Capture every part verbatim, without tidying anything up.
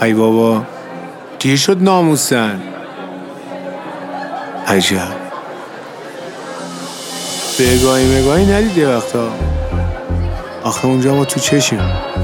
ای بابا دیر شد ناموسن. عجب بگاهی مگاهی ندیده وقتا. آخه اونجا ما تو چشیم.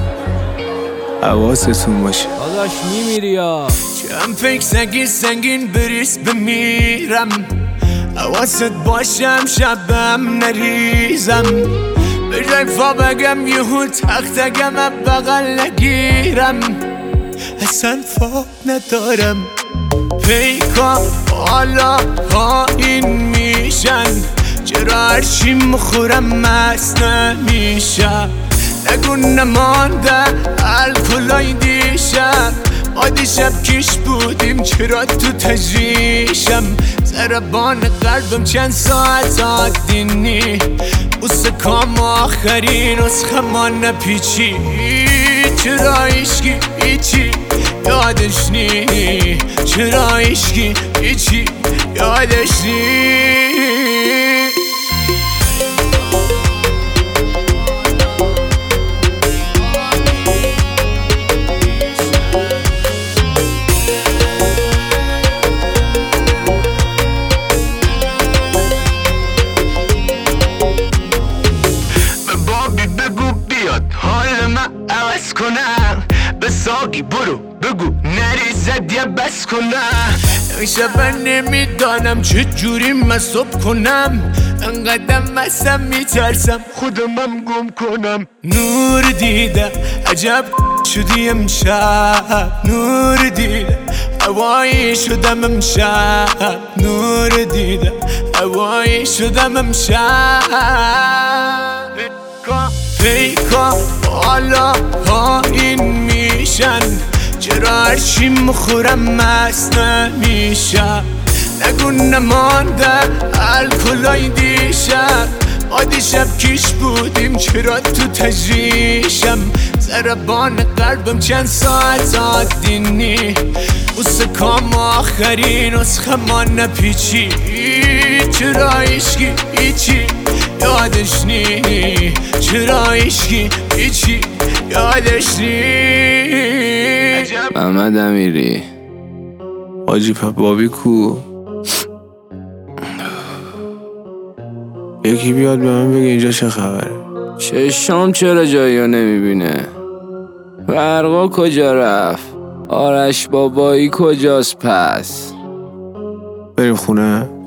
حواستون باشه داداش میمیری یا چند فکر سنگین سنگین بریز بمیرم. حواست باشم شبم نریزم. به جای فا بگم یهو تختگم بغل نگیرم. اصلا فا ندارم. پیکا حالا پایین میشن. چرا هرچی مخورم مست نمیشم. نگو نمانده الکلای دیشب. ما دیشب کیش بودیم چرا تو تجریشم. ضربان قلبم چند ساعت آدینی. بوسه کام آخرین نسخه ما نپیچی. چرا عشقی ایچی یادش نی. چرا عشقی ایچی یادش نی. به ساقی برو بگو نریزد یا بس کنم. این شب نمیدانم چه جوری مصاب کنم. انقدر مستم میترسم خودمم گم کنم. نور دیدم عجب شدی امشب. نور دیدم هوایی شدم امشب. نور دیدم هوایی شدم امشب. پیکا حالا پایین میشن. چرا هرچی مخورم مست نمیشم. نگو نمانده الکلای دیشب. ما دیشب کیش بودیم چرا تو تجریشم. ضربان قلبم چند ساعت آدینی. بوسه کام آخرین نسخه ما نپیچی. چرا عشقی ایچی یادش نی. چرا عشقی ایچی یادش نی. محمد امیری حاجی بابی کو. یکی بیاد به من بگه اینجا چه خبره. چشام چرا جایی رو نمیبینه. برقا کجا رفت. آرش بابایی کجاست پس. بریم خونه.